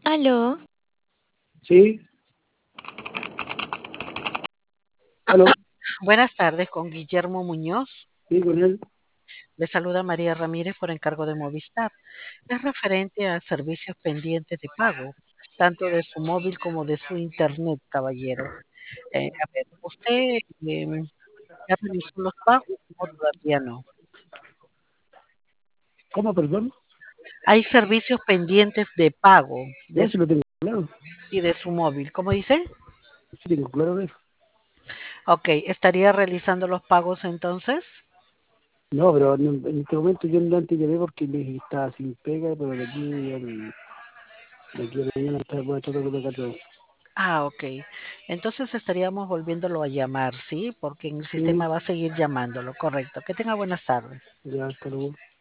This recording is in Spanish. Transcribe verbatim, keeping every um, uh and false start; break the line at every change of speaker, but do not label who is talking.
Aló,
Sí, aló,
Buenas tardes, con Guillermo Muñoz.
sí, con él.
Le saluda María Ramírez por encargo de Movistar. Es referente a servicios pendientes de pago, tanto de su móvil como de su internet, caballero. Eh, a ver, ¿usted em, ya realizó los pagos o todavía no?
¿Cómo, perdón?
Hay servicios pendientes de pago de
No, si
su,
lo tengo claro,
y de su móvil. ¿Cómo dice?
sí tengo claro de eso.
Ok, ¿estaría realizando los pagos entonces?
No, pero en, en este momento yo no antes llamé porque me estaba sin pega, pero de aquí al, de aquí a mañana está- voy a tratar de pegar todo.
Ah, ok. Entonces estaríamos volviéndolo a llamar, ¿sí? Porque en el
Sí,
sistema va a seguir llamándolo, correcto. Que tenga buenas tardes.
ya, hasta luego.